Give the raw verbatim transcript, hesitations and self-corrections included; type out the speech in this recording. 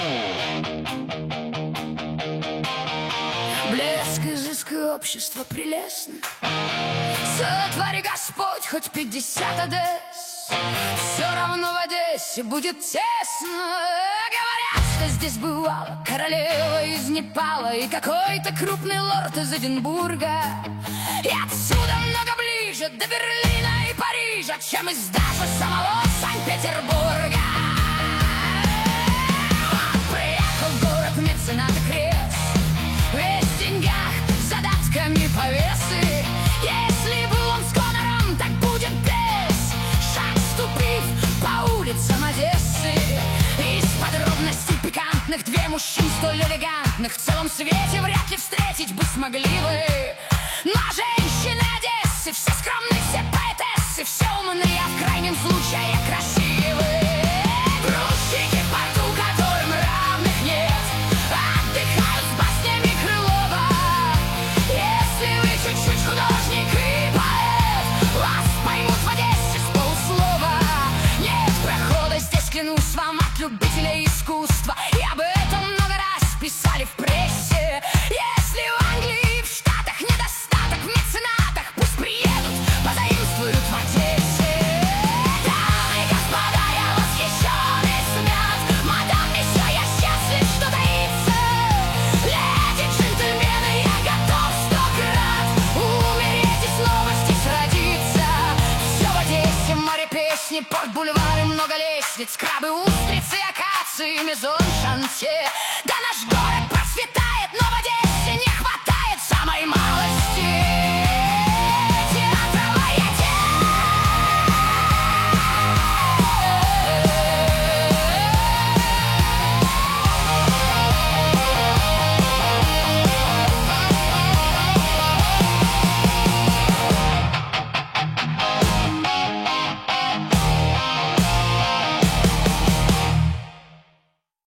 Блеск изыска общества прелестно. Сотвори Господь хоть пятьдесят Одесс, все равно в Одессе будет тесно. Говорят, что здесь бывала королева из Непала и какой-то крупный лорд из Эдинбурга. И отсюда много ближе до Берлина и Парижа, чем из даже самого Санкт-Петербурга. Приехал в город меценат Крест, весь в деньгах, задатками повесы. Если был он с гонором, так будет без. Шаг ступив по улицам Одессы, из подробностей пикантных две мужчин столь элегантных в целом свете вряд ли встретить бы смогли вы. Но женщины Одессы все скромные, все поэтессы, все умные, а в крайнем случае красивые. Грузчики в порту, которым равных нет, отдыхают с баснями Крылова. Если вы чуть-чуть художник и поэт, вас поймут в Одессе с полуслова. Нет прохода здесь, клянусь вам, от любителей искусства, и об этом много раз писали в прессе. Если в Англии и в Штатах недостаток в меценатах, пусть приедут, позаимствуют в Одессе. Дамы и господа, я восхищен и смят, мадам, месье, я счастлив, что таится. Леди, джентльмены, я готов сто крат умереть и снова здесь родиться. Все в Одессе, море песни, порт, бульвары, много лестниц, крабы, устрицы, акации, мезон, шансе. Да наш город процветает, но в Одессе не хватает самой малости.